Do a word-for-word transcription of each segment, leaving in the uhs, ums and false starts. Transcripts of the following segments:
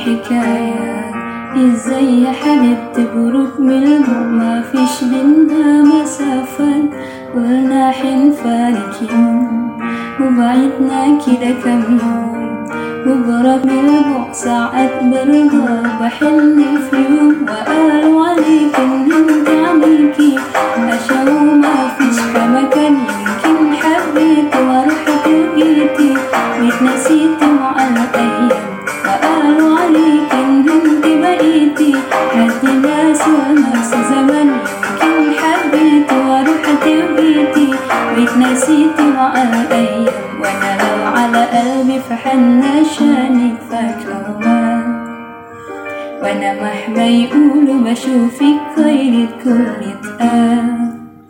الحكايات. ازاي يا حبيبتي بروك من البعد ما فيش بينا مسافات، قلنا حنفارق يوم وبعدنا كده كم يوم، وبرك من البعد ساعات برضى بحن في يوم. وقالوا عليك ان انت عليكي عشا وما فيش كمكان، يمكن حبيتي ورحت وجيتي واتنسيتي مع الايام. وقالوا عليك ان انت بقيتي حد ناس ونفس زمان، يمكن حبيتي ورحت وجيتي واتنسيتي مع الايام. وانا لو على قلبي فحن عشانك فاكرة وما، وانا مهما يقولوا بشوفك خير كل اتقال.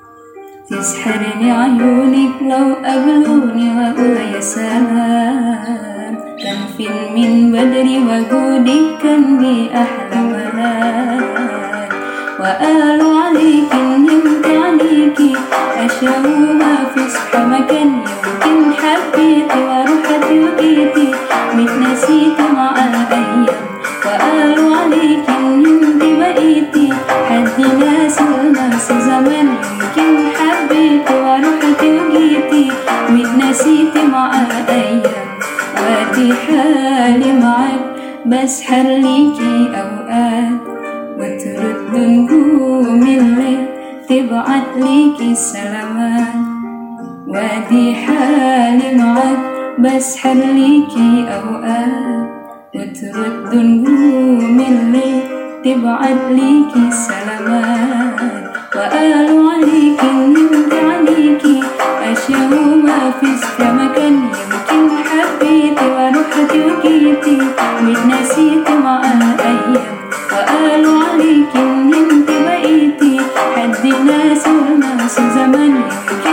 تسحرني عيونك لو قابلوني واقول يا سلام، كان فين من بدري وجودك كان لي احلى ملاك. وقالوا عليك ان انت عليكي عشا وما فيش مكان، يمكن حبيتي ورحت وجيتي واتنسيتي مع الايام. وقالوا عليك ان انت بقيتي حد ناس وناس زمان، يمكن حبيتي ورحت وجيتي واتنسيتي مع الايام. وادي حالي معاك بسحر ليكي اوقات، وترد نجوم الليل تبعت ليكي سلامات. وادي حالي معاك بسحر ليكي اوقات، وترد نجوم الليل تبعت ليكي سلامات. وقالوا عليك ان انت عليكي عشا وما فيش كمكان، يمكن حبيتي ورحت وجيتي واتنسيتي مع الايام. وقالوا عليك ان انت بقيتي حد ناس وناس زمان،